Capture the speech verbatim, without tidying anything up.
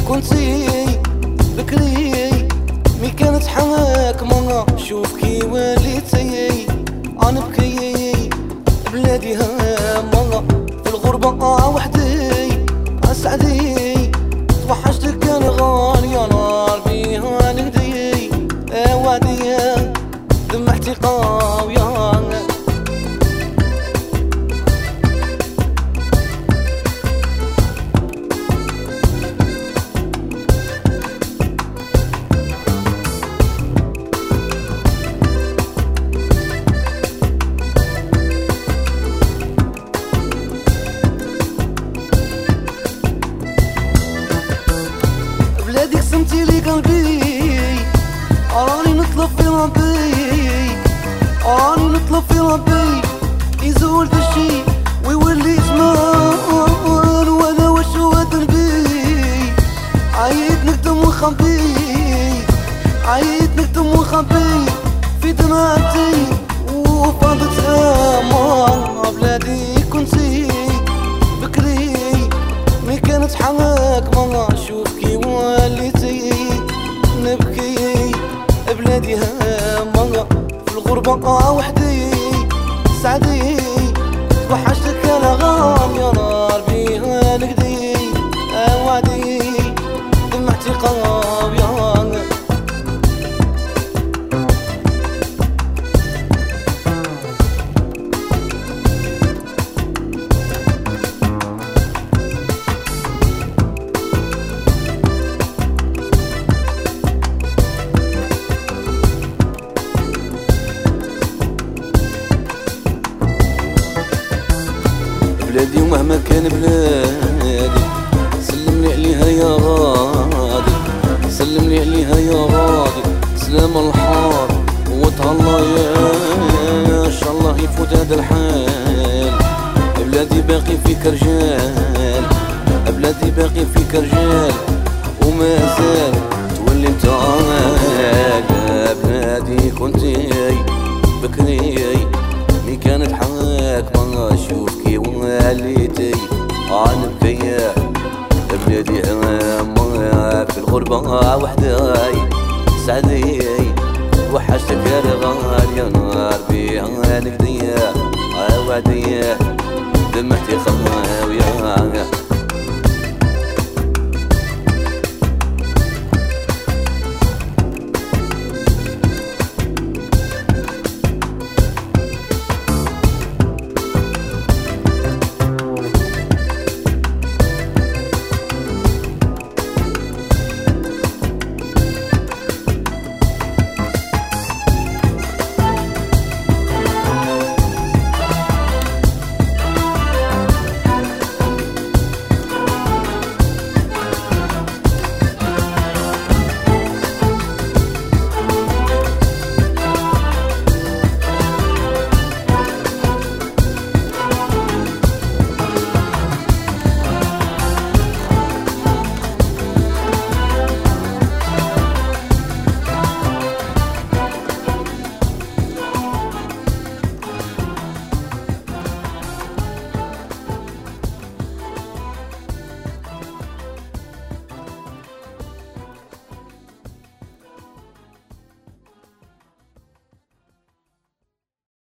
كنتي بكري مي كانت حاكمة، شوف كي وليتي انا بكي بلادي هامة في الغربة وحدي اسعدي توحشتك انا غالية نار بيها نقدي وادي دمعتي قاوية. بلادي قسمتي لي قلبي راني نطلب في ربي، راني نطلب في ربي يزول دشي ويولي زمان وانا واش هو ذنبي. عييت نكتم ونخبي، عييت نكتم ونخبي في دمعتي وفاضت امان. بلادي كنتي بكري مي كانت حاكمة، شوف كي وليتي نبكي بلادي هامة في الغربة وحدي سعدي توحشتك انا غالية نار بيها نقدي وعدي دمعتي قاوية. بلادي ومهما كان بلادي سلمني عليها يا غادي، سلمني عليها يا غادي سلام الحار وتهلا يا شاء الله يفوت هذا الحال. بلادي باقي فيك رجال، بلادي باقي فيك رجال وما زال تولي انت بلادي كنتي بكري مي كانت حاكمة، شوف كي وليتي انا بكيا بلادي هامة في الغربة وحدي سعدي وحشتك يا غالية نار بيها نقدي وعدي